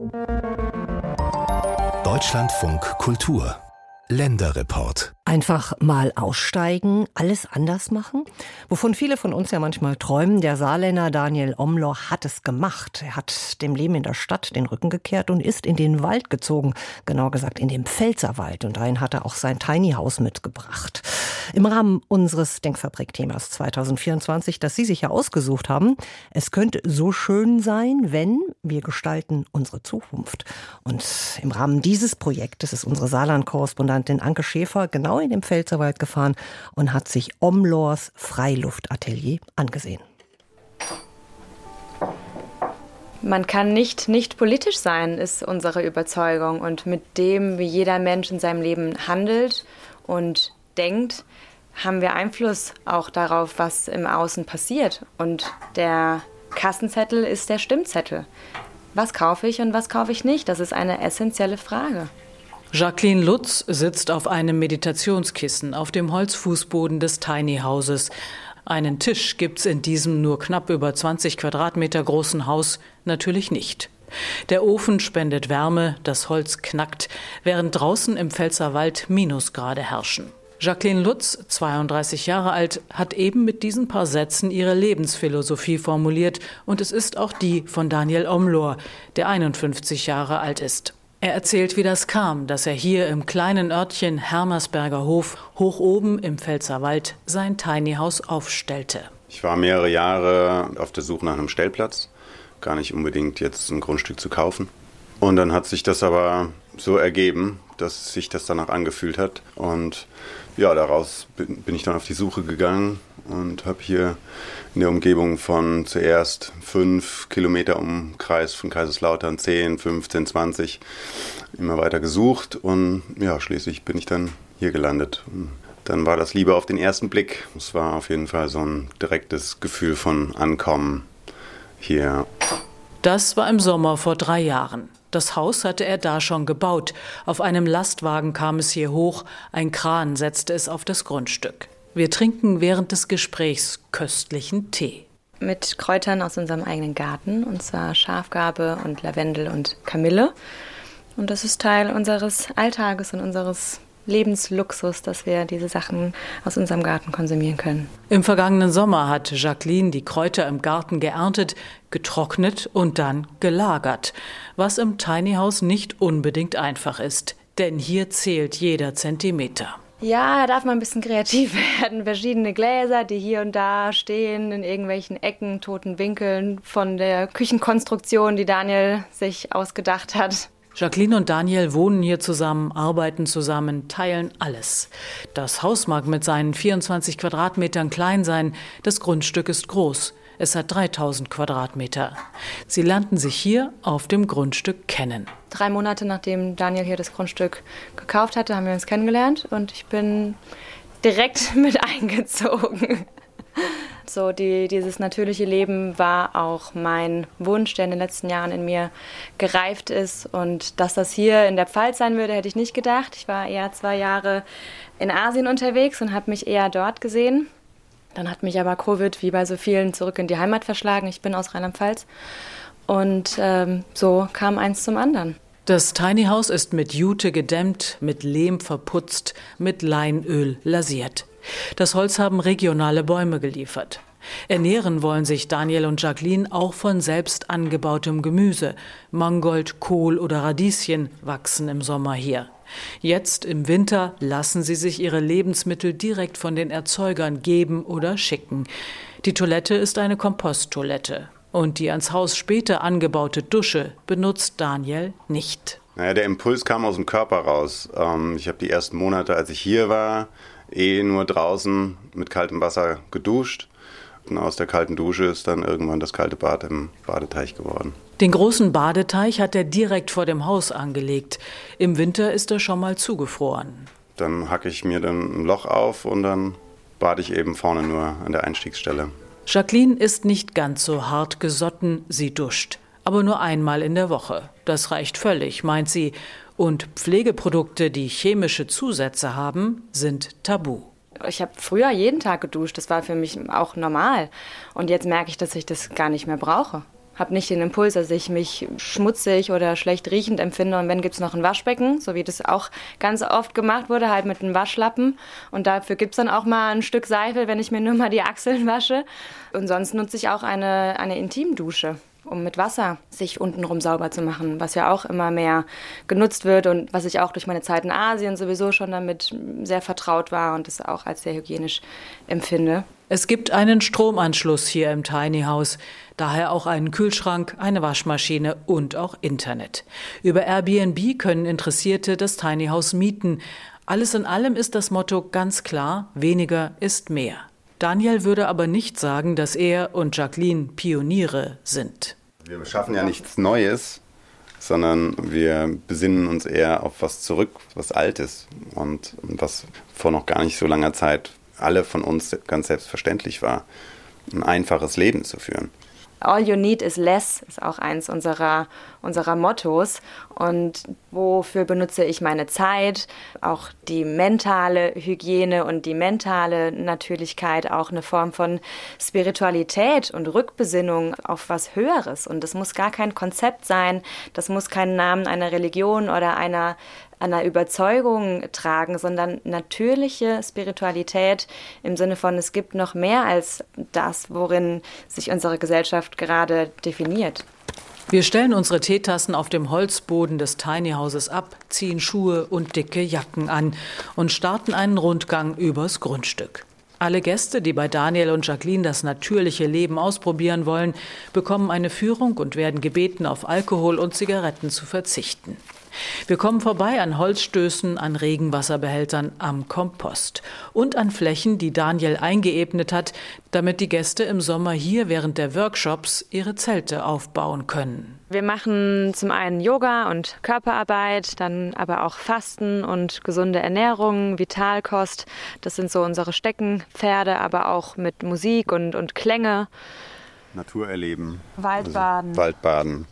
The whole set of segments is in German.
Deutschlandfunk Kultur Länderreport. Einfach mal aussteigen, alles anders machen? Wovon viele von uns ja manchmal träumen, der Saarländer Daniel Omlor hat es gemacht. Er hat dem Leben in der Stadt den Rücken gekehrt und ist in den Wald gezogen, genauer gesagt in den Pfälzerwald. Und dahin hat er auch sein Tiny House mitgebracht. Im Rahmen unseres Denkfabrik-Themas 2024, das Sie sich ja ausgesucht haben, es könnte so schön sein, wenn wir gestalten unsere Zukunft. Und im Rahmen dieses Projektes ist unsere Saarland-Korrespondentin Anke Schäfer genau in den Pfälzerwald gefahren und hat sich Omlors Freiluftatelier angesehen. Man kann nicht politisch sein, ist unsere Überzeugung. Und mit dem, wie jeder Mensch in seinem Leben handelt und denkt, haben wir Einfluss auch darauf, was im Außen passiert. Und der Kassenzettel ist der Stimmzettel. Was kaufe ich und was kaufe ich nicht? Das ist eine essentielle Frage. Jacqueline Lutz sitzt auf einem Meditationskissen auf dem Holzfußboden des Tiny Houses. Einen Tisch gibt's in diesem nur knapp über 20 Quadratmeter großen Haus natürlich nicht. Der Ofen spendet Wärme, das Holz knackt, während draußen im Pfälzerwald Minusgrade herrschen. Jacqueline Lutz, 32 Jahre alt, hat eben mit diesen paar Sätzen ihre Lebensphilosophie formuliert und es ist auch die von Daniel Omlor, der 51 Jahre alt ist. Er erzählt, wie das kam, dass er hier im kleinen Örtchen Hermersberger Hof, hoch oben im Pfälzerwald, sein Tiny House aufstellte. Ich war mehrere Jahre auf der Suche nach einem Stellplatz, gar nicht unbedingt jetzt ein Grundstück zu kaufen. Und dann hat sich das aber so ergeben, dass sich das danach angefühlt hat. Und ja, daraus bin ich dann auf die Suche gegangen und habe hier in der Umgebung von zuerst 5 Kilometer Umkreis von Kaiserslautern, 10, 15, 20 immer weiter gesucht. Und ja, schließlich bin ich dann hier gelandet. Und dann war das Liebe auf den ersten Blick. Es war auf jeden Fall so ein direktes Gefühl von Ankommen hier. Das war im Sommer vor 3 Jahren. Das Haus hatte er da schon gebaut. Auf einem Lastwagen kam es hier hoch, ein Kran setzte es auf das Grundstück. Wir trinken während des Gesprächs köstlichen Tee. Mit Kräutern aus unserem eigenen Garten, und zwar Schafgarbe und Lavendel und Kamille. Und das ist Teil unseres Alltages und unseres Lebensluxus, dass wir diese Sachen aus unserem Garten konsumieren können. Im vergangenen Sommer hat Jacqueline die Kräuter im Garten geerntet, getrocknet und dann gelagert. Was im Tiny House nicht unbedingt einfach ist, denn hier zählt jeder Zentimeter. Ja, da darf man ein bisschen kreativ werden. Verschiedene Gläser, die hier und da stehen, in irgendwelchen Ecken, toten Winkeln von der Küchenkonstruktion, die Daniel sich ausgedacht hat. Jacqueline und Daniel wohnen hier zusammen, arbeiten zusammen, teilen alles. Das Haus mag mit seinen 24 Quadratmetern klein sein, das Grundstück ist groß. Es hat 3000 Quadratmeter. Sie lernten sich hier auf dem Grundstück kennen. 3 Monate nachdem Daniel hier das Grundstück gekauft hatte, haben wir uns kennengelernt und ich bin direkt mit eingezogen. So, dieses natürliche Leben war auch mein Wunsch, der in den letzten Jahren in mir gereift ist. Und dass das hier in der Pfalz sein würde, hätte ich nicht gedacht. Ich war eher 2 Jahre in Asien unterwegs und habe mich eher dort gesehen. Dann hat mich aber Covid, wie bei so vielen, zurück in die Heimat verschlagen. Ich bin aus Rheinland-Pfalz. Und so kam eins zum anderen. Das Tiny House ist mit Jute gedämmt, mit Lehm verputzt, mit Leinöl lasiert. Das Holz haben regionale Bäume geliefert. Ernähren wollen sich Daniel und Jacqueline auch von selbst angebautem Gemüse. Mangold, Kohl oder Radieschen wachsen im Sommer hier. Jetzt im Winter lassen sie sich ihre Lebensmittel direkt von den Erzeugern geben oder schicken. Die Toilette ist eine Komposttoilette. Und die ans Haus später angebaute Dusche benutzt Daniel nicht. Naja, der Impuls kam aus dem Körper raus. Ich habe die ersten Monate, als ich hier war, nur draußen mit kaltem Wasser geduscht. Und aus der kalten Dusche ist dann irgendwann das kalte Bad im Badeteich geworden. Den großen Badeteich hat er direkt vor dem Haus angelegt. Im Winter ist er schon mal zugefroren. Dann hacke ich mir dann ein Loch auf und dann bade ich eben vorne nur an der Einstiegsstelle. Jacqueline ist nicht ganz so hart gesotten, sie duscht. Aber nur einmal in der Woche. Das reicht völlig, meint sie. Und Pflegeprodukte, die chemische Zusätze haben, sind tabu. Ich habe früher jeden Tag geduscht, das war für mich auch normal. Und jetzt merke ich, dass ich das gar nicht mehr brauche. habe nicht den Impuls, dass ich mich schmutzig oder schlecht riechend empfinde. Und wenn, gibt es noch ein Waschbecken, so wie das auch ganz oft gemacht wurde, halt mit einem Waschlappen. Und dafür gibt es dann auch mal ein Stück Seife, wenn ich mir nur mal die Achseln wasche. Und sonst nutze ich auch eine Intimdusche, um mit Wasser sich untenrum sauber zu machen, was ja auch immer mehr genutzt wird und was ich auch durch meine Zeit in Asien sowieso schon damit sehr vertraut war und das auch als sehr hygienisch empfinde. Es gibt einen Stromanschluss hier im Tiny House, daher auch einen Kühlschrank, eine Waschmaschine und auch Internet. Über Airbnb können Interessierte das Tiny House mieten. Alles in allem ist das Motto ganz klar: weniger ist mehr. Daniel würde aber nicht sagen, dass er und Jacqueline Pioniere sind. Wir schaffen ja nichts Neues, sondern wir besinnen uns eher auf was zurück, was Altes und was vor noch gar nicht so langer Zeit alle von uns ganz selbstverständlich war, ein einfaches Leben zu führen. All you need is less ist auch eins unserer Mottos. Und wofür benutze ich meine Zeit? Auch die mentale Hygiene und die mentale Natürlichkeit, auch eine Form von Spiritualität und Rückbesinnung auf was Höheres. Und das muss gar kein Konzept sein, das muss keinen Namen einer Religion oder einer Überzeugung tragen, sondern natürliche Spiritualität im Sinne von, es gibt noch mehr als das, worin sich unsere Gesellschaft gerade definiert. Wir stellen unsere Teetassen auf dem Holzboden des Tiny Houses ab, ziehen Schuhe und dicke Jacken an und starten einen Rundgang übers Grundstück. Alle Gäste, die bei Daniel und Jacqueline das natürliche Leben ausprobieren wollen, bekommen eine Führung und werden gebeten, auf Alkohol und Zigaretten zu verzichten. Wir kommen vorbei an Holzstößen, an Regenwasserbehältern, am Kompost und an Flächen, die Daniel eingeebnet hat, damit die Gäste im Sommer hier während der Workshops ihre Zelte aufbauen können. Wir machen zum einen Yoga und Körperarbeit, dann aber auch Fasten und gesunde Ernährung, Vitalkost. Das sind so unsere Steckenpferde, aber auch mit Musik und Klänge. Natur erleben. Waldbaden. Also Waldbaden.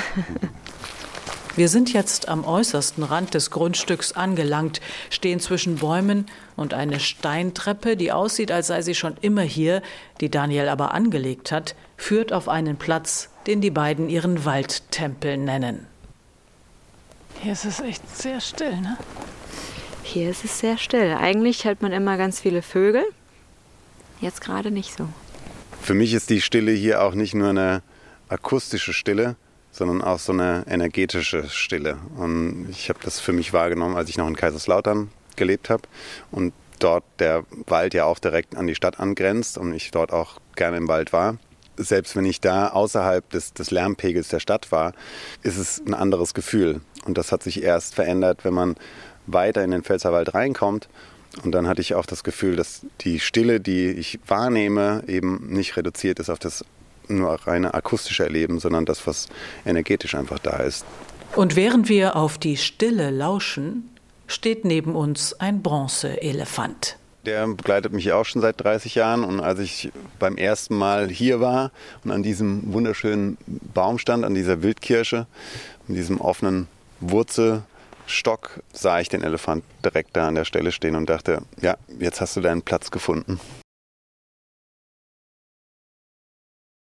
Wir sind jetzt am äußersten Rand des Grundstücks angelangt, stehen zwischen Bäumen und eine Steintreppe, die aussieht, als sei sie schon immer hier, die Daniel aber angelegt hat, führt auf einen Platz, den die beiden ihren Waldtempel nennen. Hier ist es echt sehr still, ne? Hier ist es sehr still. Eigentlich hört man immer ganz viele Vögel, jetzt gerade nicht so. Für mich ist die Stille hier auch nicht nur eine akustische Stille, sondern auch so eine energetische Stille. Und ich habe das für mich wahrgenommen, als ich noch in Kaiserslautern gelebt habe und dort der Wald ja auch direkt an die Stadt angrenzt und ich dort auch gerne im Wald war. Selbst wenn ich da außerhalb des Lärmpegels der Stadt war, ist es ein anderes Gefühl. Und das hat sich erst verändert, wenn man weiter in den Pfälzerwald reinkommt. Und dann hatte ich auch das Gefühl, dass die Stille, die ich wahrnehme, eben nicht reduziert ist auf das nur reine akustische Erleben, sondern das, was energetisch einfach da ist. Und während wir auf die Stille lauschen, steht neben uns ein Bronzeelefant. Der begleitet mich auch schon seit 30 Jahren und als ich beim ersten Mal hier war und an diesem wunderschönen Baum stand, an dieser Wildkirsche, in diesem offenen Wurzelstock, sah ich den Elefant direkt da an der Stelle stehen und dachte, ja, jetzt hast du deinen Platz gefunden.